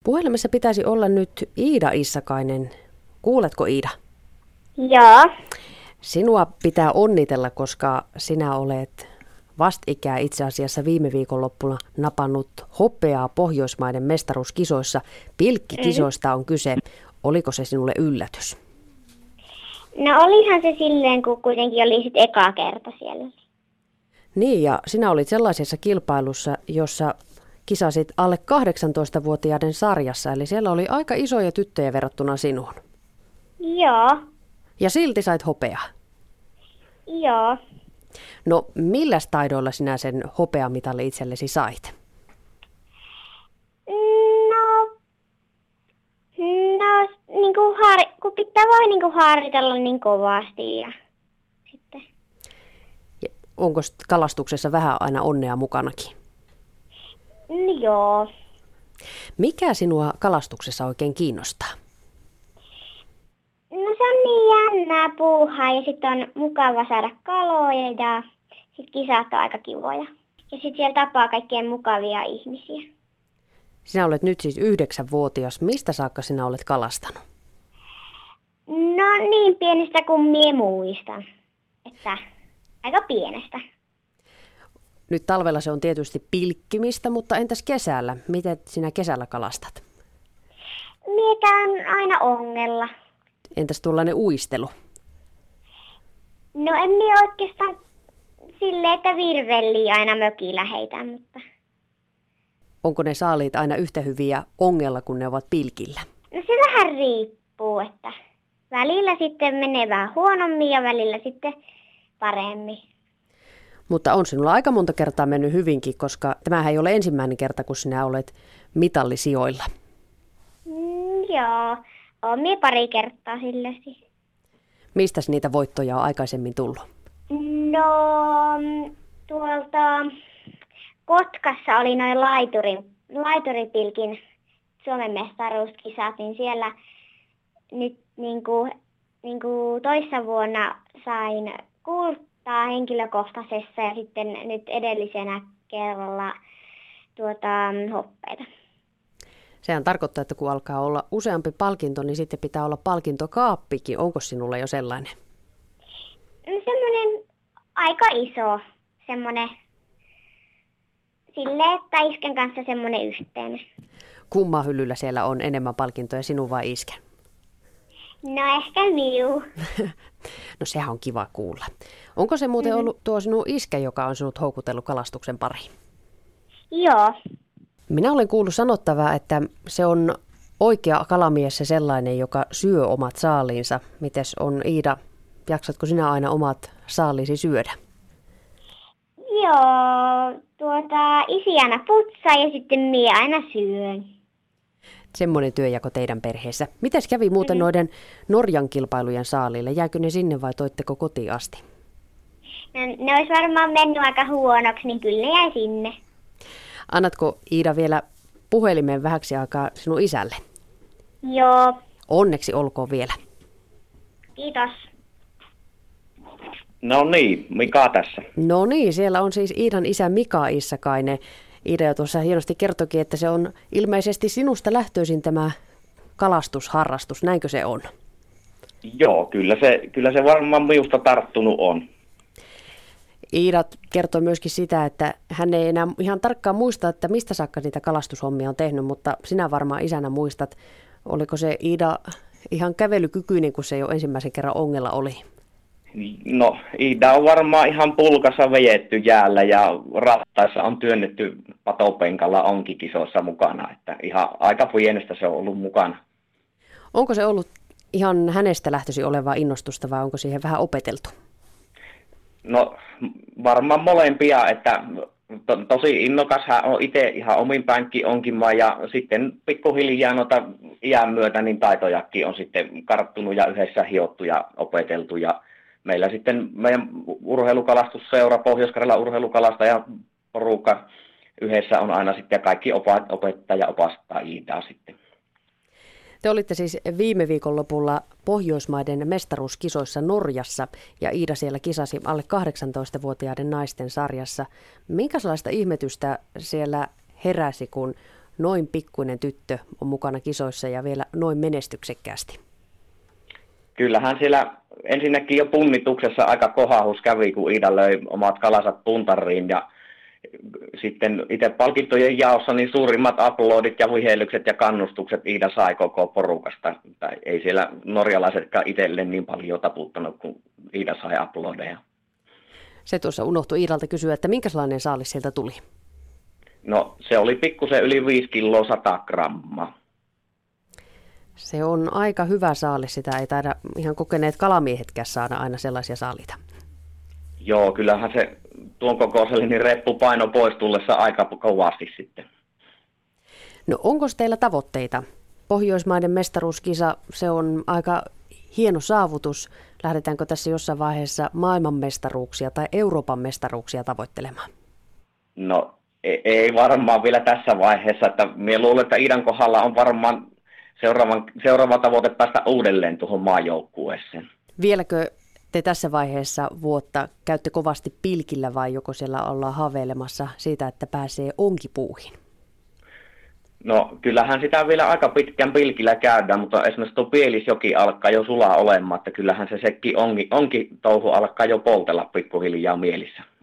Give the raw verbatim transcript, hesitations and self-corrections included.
Puhelimessa pitäisi olla nyt Iida Issakainen. Kuuletko, Iida? Joo. Sinua pitää onnitella, koska sinä olet vastikää itse asiassa viime viikonloppuna napannut hopeaa Pohjoismaiden mestaruuskisoissa. Pilkkikisoista on kyse. Oliko se sinulle yllätys? No olihan se silleen, kun kuitenkin oli sit eka kerta siellä. Niin, ja sinä olit sellaisessa kilpailussa, jossa kisasit alle kahdeksantoistavuotiaiden sarjassa, eli siellä oli aika isoja tyttöjä verrattuna sinuun. Joo. Ja silti sait hopeaa. Joo. No, milläs taidoilla sinä sen hopeamitalli itsellesi sait? No, no niin kuin har, kun pitää vain niin kuin harjoitella niin kovasti ja sitten. Ja onko kalastuksessa vähän aina onnea mukanakin? No, joo. Mikä sinua kalastuksessa oikein kiinnostaa? No se on niin jännää puuhaa ja sitten on mukava saada kaloja ja sitten kisat on aika kivoja. Ja sitten siellä tapaa kaikkien mukavia ihmisiä. Sinä olet nyt siis yhdeksänvuotias. Mistä saakka sinä olet kalastanut? No niin pienestä kuin mie muistan. Että aika pienestä. Nyt talvella se on tietysti pilkkimistä, mutta entäs kesällä? Miten sinä kesällä kalastat? Mie käyn aina ongella. Entäs tuollainen uistelu? No en mie oikeastaan silleen, että virvelliä aina mökillä heitä, mutta. Onko ne saaliit aina yhtä hyviä ongella, kun ne ovat pilkillä? No se vähän riippuu, että välillä sitten menee vähän huonommin ja välillä sitten paremmin. Mutta on sinulla aika monta kertaa mennyt hyvinkin, koska tämähän ei ole ensimmäinen kerta, kun sinä olet mitallisijoilla. Mm, joo, oon mie pari kertaa silläsi. Mistäs niitä voittoja on aikaisemmin tullut? No tuolta Kotkassa oli noin laiturin, laituripilkin Suomen mestaruuskisat, niin siellä nyt niin kuin, niin kuin toissa vuonna sain kultaa henkilökohtaisessa ja sitten nyt edellisenä kerralla tuota, hoppeita. Sehän tarkoittaa, että kun alkaa olla useampi palkinto, niin sitten pitää olla palkintokaappikin. Onko sinulla jo sellainen? No semmoinen aika iso, semmoinen silleen, että isken kanssa semmoinen yhteinen. Kumman hyllyllä siellä on enemmän palkintoja, sinun vai isken? No ehkä minun. No sehän on kiva kuulla. Onko se muuten ollut tuo sinun iskä, joka on sinut houkutellut kalastuksen pariin? Joo. Minä olen kuullut sanottavaa, että se on oikea kalamies se sellainen, joka syö omat saaliinsa. Mites on, Iida, jaksatko sinä aina omat saaliisi syödä? Joo, tuota, isi aina putsaa ja sitten mie aina syön. Semmoinen työjako teidän perheessä. Mites kävi muuten Mm. noiden Norjan kilpailujen saaliille? Jääkö ne sinne vai toitteko kotiin asti? No, ne olisi varmaan mennyt aika huonoksi, niin kyllä ne jäi sinne. Annatko, Iida, vielä puhelimeen vähäksi aikaa sinun isälle? Joo, Onneksi olkoon vielä. kiitos. No niin, Mika tässä. No niin, siellä on siis Iidan isä Mika Issakainen. Iida jo tuossa hienosti kertoikin, että se on ilmeisesti sinusta lähtöisin tämä kalastusharrastus. Näinkö se on? Joo, kyllä se, kyllä se varmaan minusta tarttunut on. Iida kertoi myöskin sitä, että hän ei enää ihan tarkkaan muista, että mistä saakka niitä kalastushommia on tehnyt, mutta sinä varmaan isänä muistat. Oliko se, Iida, ihan kävelykykyinen, kun se jo ensimmäisen kerran ongella oli? No, Iida on varmaan ihan pulkassa vejetty jäällä ja rattaissa on työnnetty patopenkalla onkikisoissa mukana. Että ihan aika pienestä se on ollut mukana. Onko se ollut ihan hänestä lähtöisin olevaa innostusta vai onko siihen vähän opeteltu? No, varmaan molempia, että to, tosi innokas hän on itse ihan omin päinkin onkimaan ja sitten pikkuhiljaa noita iän myötä niin taitojakin on sitten karttunut ja yhdessä hiottu ja opeteltu ja meillä sitten meidän urheilukalastusseura, Pohjois-Karjalan urheilukalastaja porukka yhdessä on aina sitten ja kaikki opa, opettaja opastaa Iidaa sitten. Te olitte siis viime viikonlopulla Pohjoismaiden mestaruuskisoissa Norjassa ja Iida siellä kisasi alle kahdeksantoistavuotiaiden naisten sarjassa. Minkälaista ihmetystä siellä heräsi, kun noin pikkuinen tyttö on mukana kisoissa ja vielä noin menestyksekkäästi? Kyllähän siellä ensinnäkin jo punnituksessa aika kohahus kävi, kun Iida löi omat kalasat puntariin ja sitten itse palkintojen jaossa niin suurimmat uploadit ja vihelykset ja kannustukset Iida sai koko porukasta. Tai ei siellä norjalaisetkaan itselleen niin paljon taputtanut, kun Iida sai uploadeja. Se tuossa unohtui Iidalta kysyä, että minkälainen saalis sieltä tuli? No se oli pikkusen yli viisi kiloa sata grammaa. Se on aika hyvä saalis, sitä ei taida ihan kokeneet kalamiehetkään saada aina sellaisia saaliita. Joo, kyllähän se tuon kokoiselle niin reppu paino pois tullessa aika kovasti sitten. No onko teillä tavoitteita? Pohjoismaiden mestaruuskisa, se on aika hieno saavutus. Lähdetäänkö tässä jossain vaiheessa maailmanmestaruuksia tai Euroopan mestaruuksia tavoittelemaan? No ei, ei varmaan vielä tässä vaiheessa. Että minä luulen, että Iidan kohdalla on varmaan seuraava, seuraava tavoite päästä uudelleen tuohon maajoukkueeseen. Vieläkö te tässä vaiheessa vuotta käytte kovasti pilkillä vai joko siellä ollaan haaveilemassa siitä, että pääsee onkipuuhin? No kyllähän sitä vielä aika pitkän pilkillä käydään, mutta esimerkiksi tuo Pielisjoki alkaa jo sulaa olemaan, että kyllähän se sekin onki, onki touhu alkaa jo poltella pikkuhiljaa mielissä.